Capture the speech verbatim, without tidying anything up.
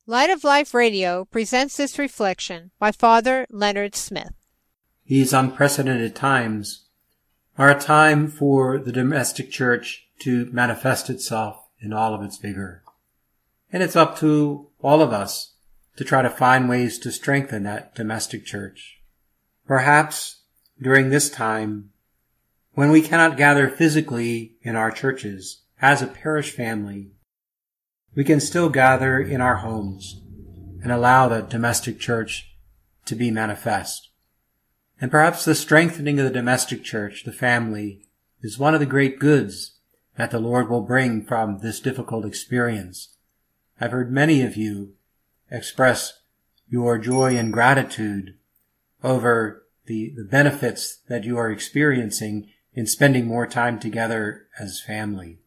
Light of Life Radio presents this reflection by Father Leonard Smith. These unprecedented times are a time for the domestic church to manifest itself in all of its vigor. And it's up to all of us to try to find ways to strengthen that domestic church. Perhaps during this time, when we cannot gather physically in our churches as a parish family, we can still gather in our homes and allow the domestic church to be manifest. And perhaps the strengthening of the domestic church, the family, is one of the great goods that the Lord will bring from this difficult experience. I've heard many of you express your joy and gratitude over the, the benefits that you are experiencing in spending more time together as family.